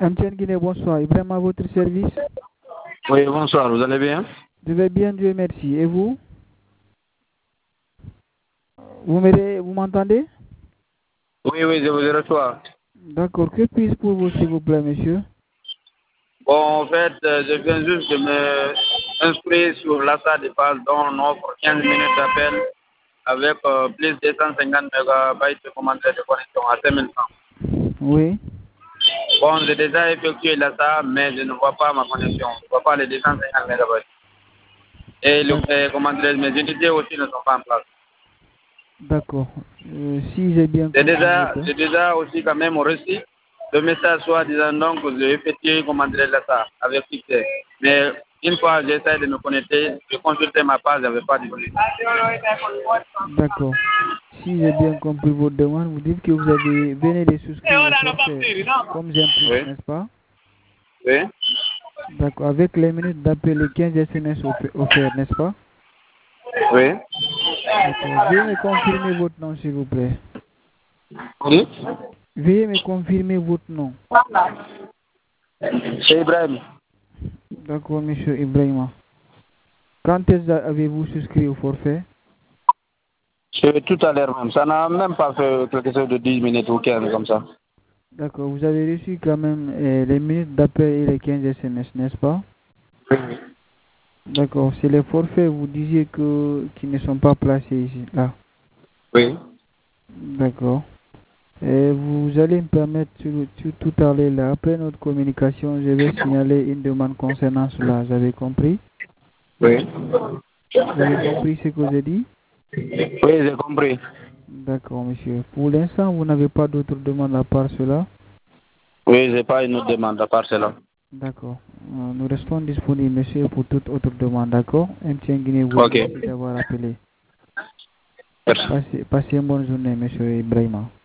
MTN Guinée, bonsoir. Ibrahim à votre service. Oui, bonsoir, vous allez bien? Je vais bien, Dieu merci. Et vous? Vous m'entendez? Oui, je vous reçois. D'accord. Que puis-je pour vous, s'il vous plaît, monsieur? Bon, en fait, je viens juste de me inscrire sur l'achat de base dont on offre 15 minutes d'appel avec plus de 150 mégabytes de commentaires de connexion à 5100. Oui. Bon, j'ai déjà effectué l'achat, mais je ne vois pas ma connexion. Je ne vois pas les 250 mégabytes. Et mes unités aussi ne sont pas en place. D'accord. Si j'ai bien compris. J'ai déjà aussi quand même reçu le message soit disant donc que j'ai effectué l'achat avec succès. Mais une fois j'essaie de me connecter, je consultais ma page, il n'y avait pas de données. D'accord. Si j'ai bien compris votre demande, vous dites que vous venez de souscrire au forfait comme j'aime plus, Oui. n'est-ce pas? Oui. D'accord. Avec les minutes d'appel, les 15 SMS offerts, n'est-ce pas? Oui. D'accord. Veuillez me confirmer votre nom, s'il vous plaît. Oui. Veuillez me confirmer votre nom. C'est Ibrahim. D'accord, monsieur Ibrahima. Quand est-ce que avez-vous souscrit au forfait? C'est tout à l'heure même. Ça n'a même pas fait quelque chose de 10 minutes ou 15 comme ça. D'accord. Vous avez reçu quand même les minutes d'appel et les 15 SMS, n'est-ce pas? Oui. D'accord. C'est les forfaits, vous disiez qu'ils ne sont pas placés ici, là. Oui. D'accord. Et vous allez me permettre tout à l'heure, là, après notre communication, je vais signaler une demande concernant cela. Vous avez compris? Oui. Vous avez compris ce que j'ai dit? Oui, j'ai compris. D'accord, monsieur. Pour l'instant, vous n'avez pas d'autres demandes à part cela? Oui, j'ai pas une autre demande à part cela. D'accord. Nous restons disponibles, monsieur, pour toute autre demande, d'accord? MTN Guinée vous Ok. remercie d'avoir appelé. Merci. Passez une bonne journée, monsieur Ibrahima.